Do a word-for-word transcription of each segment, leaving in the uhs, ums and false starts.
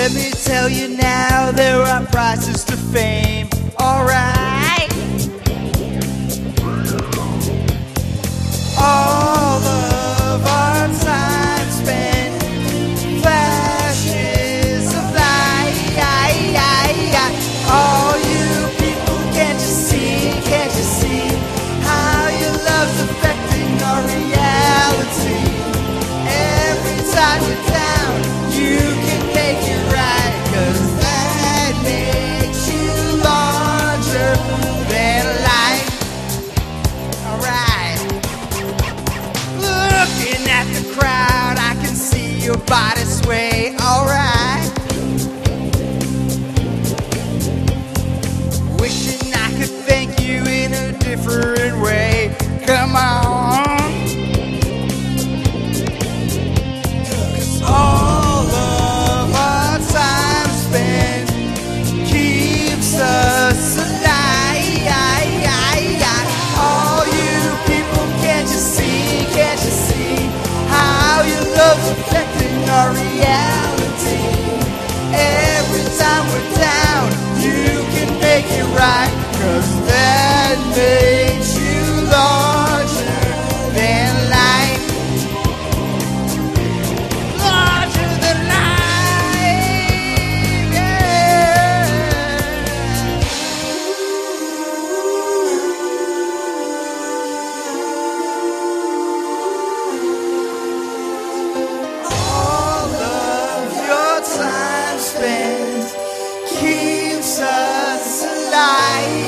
Let me tell you now, there are prices to fame. Alright. All of our time spent flashes of light. All you people, can't you see, can't you see how your love's affecting our reality? Every time you're down, you can make it right, 'cause that makes you larger than life. Alright. Looking at the crowd, I can see your body sway. Alright. Wishing I could thank you in a different way. Come on. All of our time spent keeps us alive. All you people, can't you see, can't you see how your love's affecting our reality? Every time we're down, you can make it right, 'cause that makes you larger than life. Larger than life, yeah. All of your time spent keeps us alive.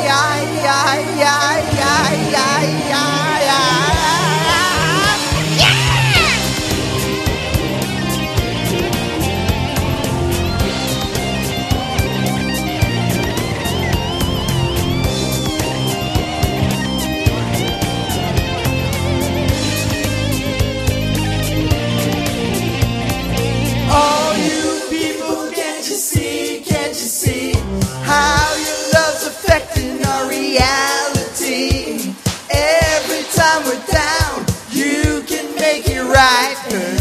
All you people, can't you see, can't you see how your love's affecting our reality? Every time we're down, you can make it right.